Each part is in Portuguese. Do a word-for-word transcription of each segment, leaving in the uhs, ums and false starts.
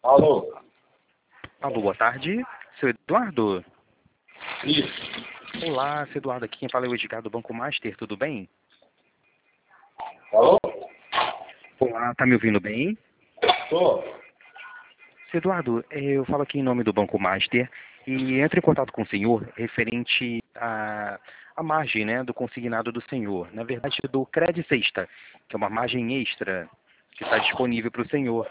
Alô? Alô, boa tarde. Seu Eduardo? Isso. Olá, seu Eduardo, aqui quem fala é o Edgar do Banco Master, tudo bem? Alô? Olá, tá me ouvindo bem? Tô. Seu Eduardo, eh, eu falo aqui em nome do Banco Master e entro em contato com o senhor referente à, à margem, né, do consignado do senhor. Na verdade, do Cred Sexta, que é uma margem extra que está disponível para o senhor.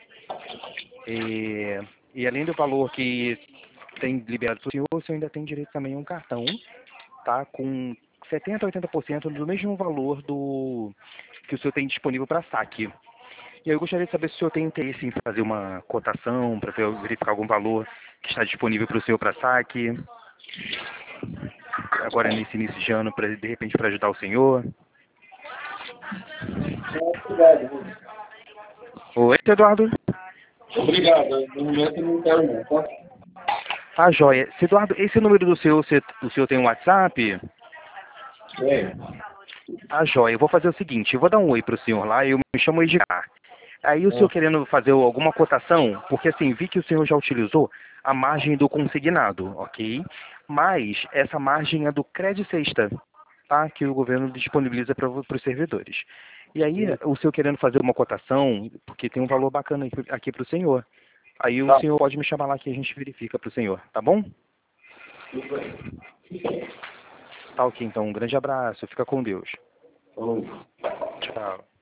E, e além do valor que tem liberado para o senhor, o senhor ainda tem direito também a um cartão, tá? Com setenta por cento a oitenta por cento do mesmo valor do que o senhor tem disponível para saque. E aí eu gostaria de saber se o senhor tem interesse em fazer uma cotação para verificar algum valor que está disponível para o senhor para saque, agora nesse início de ano, pra, de repente para ajudar o senhor. Obrigado. Oi, Eduardo. Obrigado. No momento não quero não, tá? Ah, joia. Seu Eduardo, esse número do seu, você- o senhor tem um WhatsApp? É. Ah, joia. Eu vou fazer o seguinte, eu vou dar um oi para o senhor lá, eu me chamo Edgar. Aí o senhor Ah, querendo fazer alguma cotação, porque assim, vi que o senhor já utilizou a margem do consignado, ok? Mas essa margem é do Cred Sexta, tá? Que o governo disponibiliza para os servidores. E aí, sim. o senhor querendo fazer uma cotação, porque tem um valor bacana aqui, aqui para o senhor. Aí o Tá. senhor pode me chamar lá que a gente verifica para o senhor, tá bom? Tudo bem. Tá ok, então. Um grande abraço. Fica com Deus. Falou. Tchau.